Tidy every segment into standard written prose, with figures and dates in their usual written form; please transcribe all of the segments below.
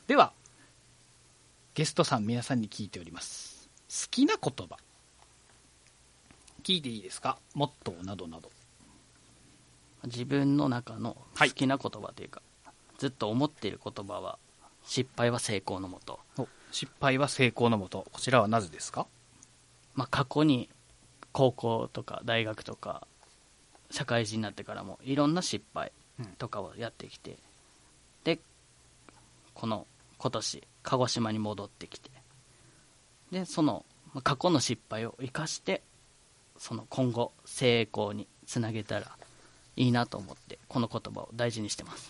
ではゲストさん皆さんに聞いております。好きな言葉聞いていいですか？モットーなどなど。 自分の中の好きな言葉というか、ずっと思っている言葉は、失敗は成功のもと。 失敗は成功のもと。こちらはなぜですか？ 過去に高校とか大学とか社会人になってからもいろんな失敗とかをやってきて、で今年鹿児島に戻ってきて、でその過去の失敗を生かしてその今後成功につなげたらいいなと思って、この言葉を大事にしてます。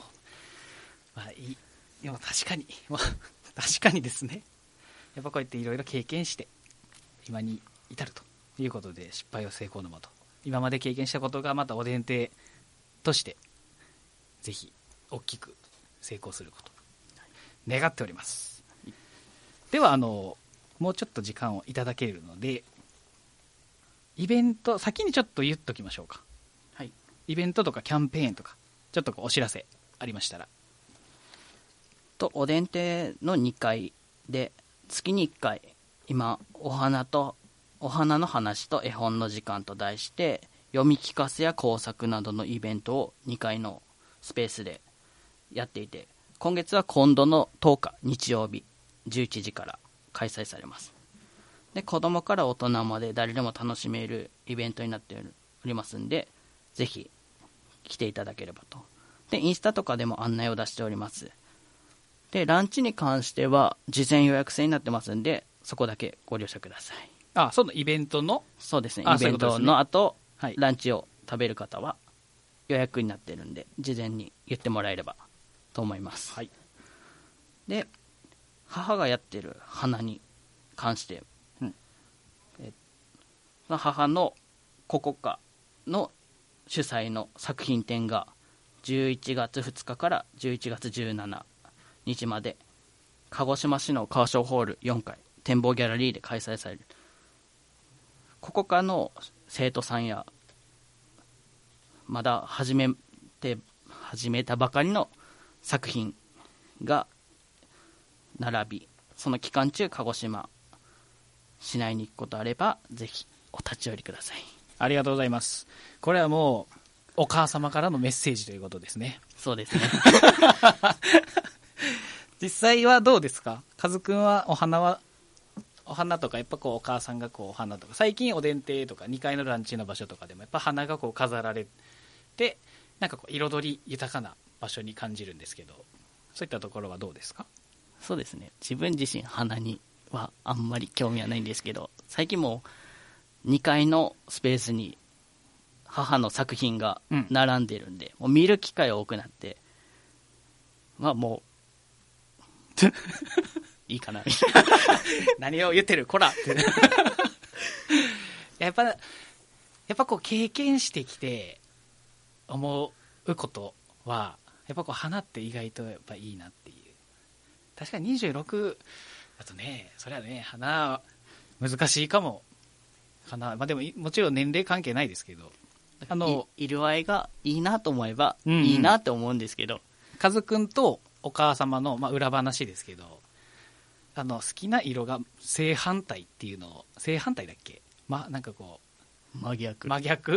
でも確かに、確かにですね。やっぱこうやっていろいろ経験して今に至るということで、失敗は成功のもと。今まで経験したことがまたおでん亭としてぜひ大きく成功すること願っております。ではもうちょっと時間をいただけるので、イベント先にちょっと言っときましょうか。 はい。 イベントとかキャンペーンとかちょっとお知らせありましたら。 おでん亭の2階で月に1回今お花の話と絵本の時間と題して読み聞かせや工作などのイベントを2階のスペースでやっていて、今月は今度の10日日曜日11時から開催されます。で子供から大人まで誰でも楽しめるイベントになっておりますんで、ぜひ来ていただければと。でインスタとかでも案内を出しております。でランチに関しては事前予約制になってますんで、そこだけご了承ください。 そのイベントのそうですね、イベントの後、 はい、 ランチを食べる方は予約になってるんで、事前に言ってもらえればと思います。 はい、 で母がやってる花に関して、母のここかの主催の作品展が11月2日から11月17日まで鹿児島市の川商ホール4階展望ギャラリーで開催される。ここかの生徒さんやまだ始めたばかりの作品が並び、その期間中鹿児島市内に行くことあればぜひお立ち寄りください。 ありがとうございます。これはもうお母様からのメッセージということですね。 そうですね実際はどうですか？カズくんはお花とかやっぱお母さんがお花とか、最近おでん亭とか2階のランチの場所とかでもやっぱ花が飾られて、なんか彩り豊かな場所に感じるんですけど、そういったところはどうですか？ そうですね、自分自身花にはあんまり興味はないんですけど、最近も2階のスペースに母の作品が並んでるんで、もう見る機会多くなって、もういいかな何を言ってるこらってやっぱ経験してきて思うことは、やっぱ花って意外とやっぱいいなっていう。確かに26だとね、それはね、花難しいかもでももちろん年齢関係ないですけど、 色合いがいいなと思えばいいなって思うんですけど、 カズくんとお母様の、裏話ですけど、好きな色が正反対っていうのを、正反対だっけ、なんか真逆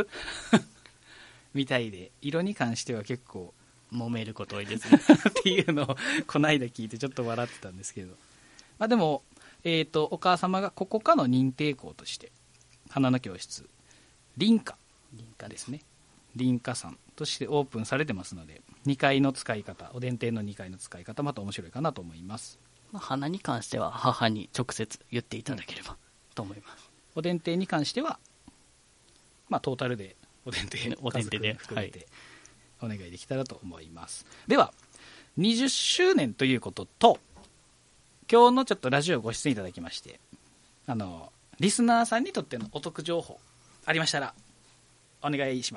みたいで、色に関しては結構揉めること多いですねっていうのをこの間聞いてちょっと笑ってたんですけど、でも、お母様がここかの認定校として花の教室林花ですね、林花さんとしてオープンされてますので、2階の使い方、おでん亭の2階の使い方また面白いかなと思います。 花に関しては母に直接言っていただければと思います。 おでん亭に関してはトータルでおでん亭で含めてお願いできたらと思います。では20周年ということと、今日のちょっとラジオご出演いただきまして、リスナーさんにとってのお得情報ありましたらお願いします。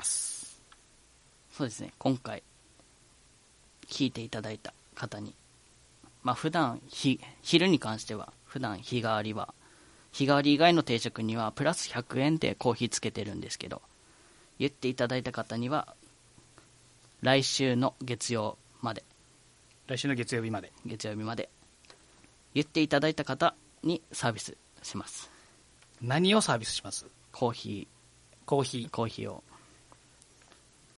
そうですね、今回聞いていただいた方に、普段昼に関しては普段日替わり以外の定食にはプラス100円でコーヒーつけてるんですけど、言っていただいた方には来週の月曜まで来週の月曜日まで。 月曜日まで言っていただいた方にサービスします。 何をサービスします？ コーヒコーヒー。 ーを